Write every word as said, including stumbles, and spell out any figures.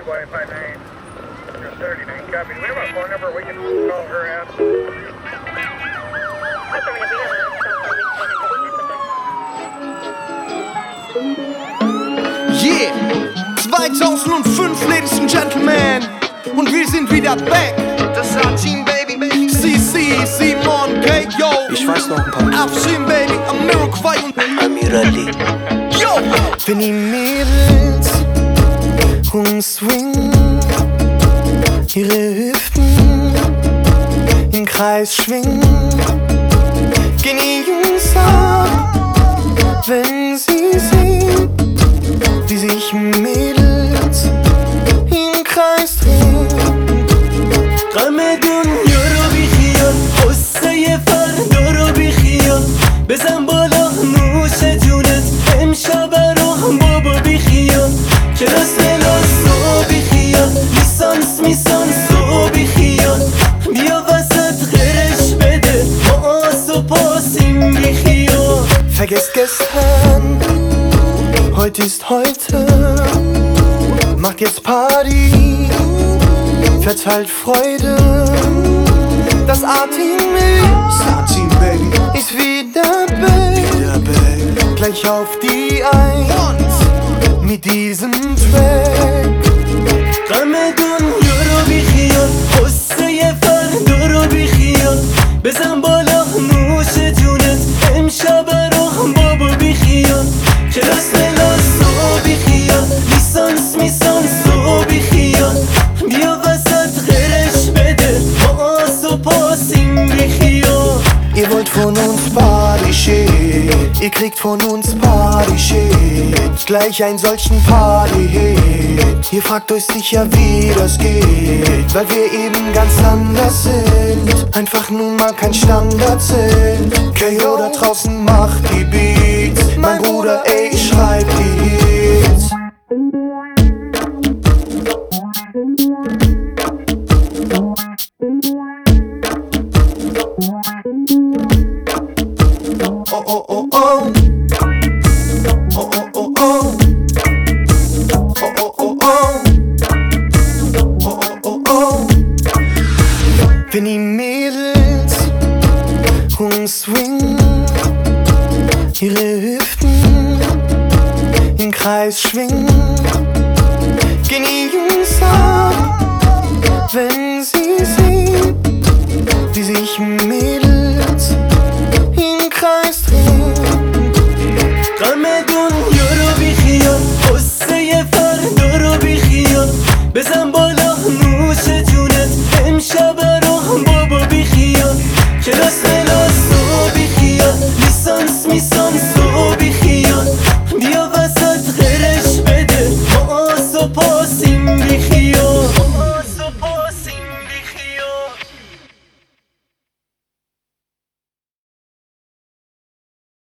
Wi-Fi nine, just thirty-nine, copy. Do we have a phone number we can call her at? Yeah, zweitausendfünf, Ladies and Gentlemen, und wir sind wieder back. Das A-Team, Baby, Baby. C C, Simon, K, yo. Ich weiß noch ein paar. Abschied, Baby, Amiroquai und Amir Ali. Yo! Wenn die Mädels rumswingen, ihre Hüften im Kreis schwingen, gehen die Jungs ab, wenn sie sehen, wie sich Mädels im Kreis drehen. غمدون یارو بی خیال قصه فردا رو بی خیال بزن بالا نوش جونت امشب رو بابا بی خیال کلاس کلاس رو بی خیال لیسانس میسانس رو بی خیال بیا وسط غرش بده ما آس و پاسیم بی خیال. Vergesst gestern, heute ist heute, macht jetzt Party, verteilt Freude. Das A-Team ist, ist wieder back, gleich auf die Eins mit diesem Track. غمدون یارو بی خیال قصه فردا رو بی خیال بزن بالا نوش جونت امشب رو بابا بی خیال کلاس کلاس رو بی خیال لیسانس میسانس رو بی خیال بیا وسط غرش بده ما آس و پاسیم بی خیال. Ihr wollt von uns Party Shit, ihr kriegt von uns Party Shit, gleich einen solchen Party Hit. Ihr fragt euch sicher, wie das geht, weil wir eben ganz anders sind, einfach nun mal kein Standard sind. K O da draußen macht die Beats, mein Bruder, ey, ich schreib die Hits. Oh oh oh oh. Oh oh oh oh. Oh oh oh oh. Oh oh oh oh. Wenn die Mädels rumswingen, ihre Hüften im Kreis schwingen, gehen die Jungs ab, wenn sie sehen, wie sich Mädels im Kreis drehen. غمدون